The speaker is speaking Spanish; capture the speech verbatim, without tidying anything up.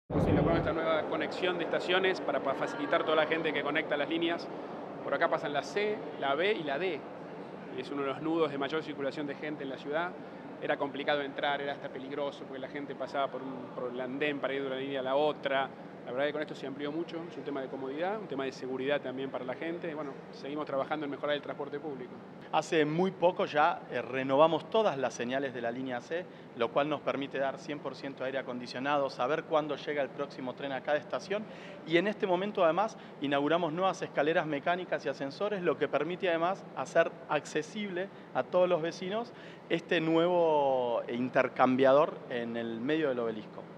Se logró esta nueva conexión de estaciones para, para facilitar toda la gente que conecta las líneas. Por acá pasan la C, la B y la D. Es uno de los nudos de mayor circulación de gente en la ciudad. Era complicado entrar, era hasta peligroso porque la gente pasaba por, un, por el andén para ir de una línea a la otra. La verdad que con esto se amplió mucho, es un tema de comodidad, un tema de seguridad también para la gente. Y bueno, seguimos trabajando en mejorar el transporte público. Hace muy poco ya eh, renovamos todas las señales de la línea C, lo cual nos permite dar cien por ciento aire acondicionado, saber cuándo llega el próximo tren a cada estación, y en este momento además inauguramos nuevas escaleras mecánicas y ascensores, lo que permite además hacer accesible a todos los vecinos este nuevo intercambiador en el medio del obelisco.